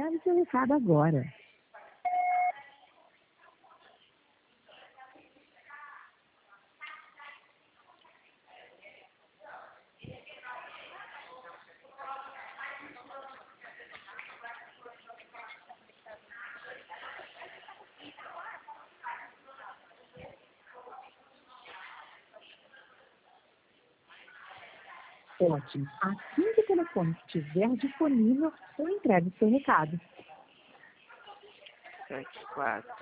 Grave seu recado agora. Ótimo. Assim que o telefone estiver disponível, eu entrego o seu recado. 74